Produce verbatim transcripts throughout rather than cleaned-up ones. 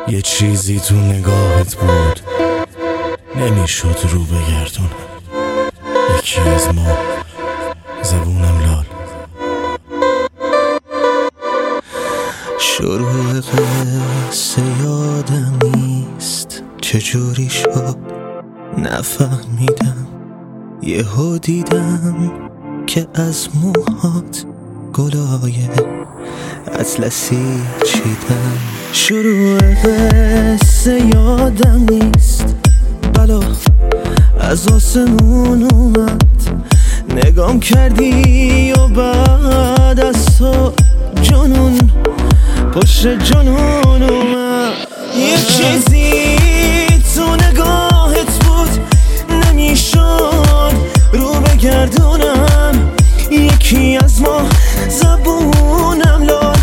یه چیزی تو نگاهت بود نمیشد رو بگردونم. یکی از ما زبونم لال. شروع قصه یادم نیست چجوری شد نفهمیدم. یهو دیدم که از موهات گلای اطلسی چیدم. شروع قصه یادم نیست بلا از آسمون اومد. نگام کردی و بعد از تو جنون پشت جنون اومد. یه چیزی تو نگاهت بود نمیشد رو بگردونم. یکی از ما زبونم لال.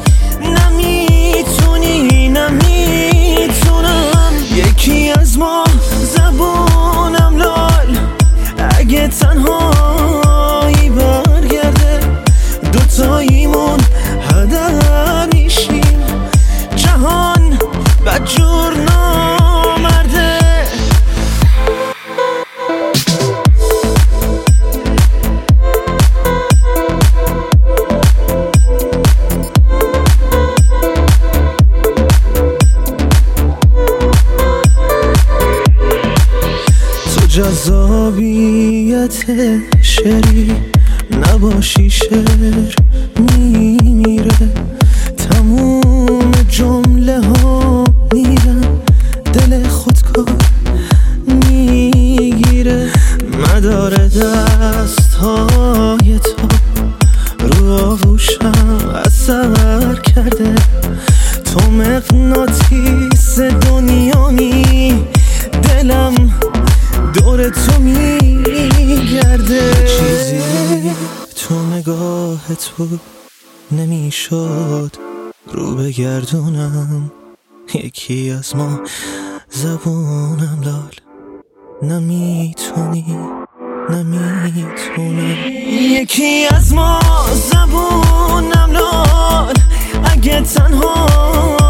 نمیتونی نمیتونم. یکی از ما زبونم لال. اگه تنهایی برگرده دوتاییمون هدر میشیم. جهان بدجور نامرده. تو جذابیت شعری نباشی شعر میمیره. تموم جمله ها میرن دل خودکار میگیره. مدار دست های تو رو آغوشم اثر کرده. تو مغناطیس دنیامی دلم دور تو میگرده. چیزی تو نگاهت بود نمیشد رو بگردونم. یکی از ما زبونم لال. نمیتونی نمیتونم. یکی از ما زبونم لال. اگه تنها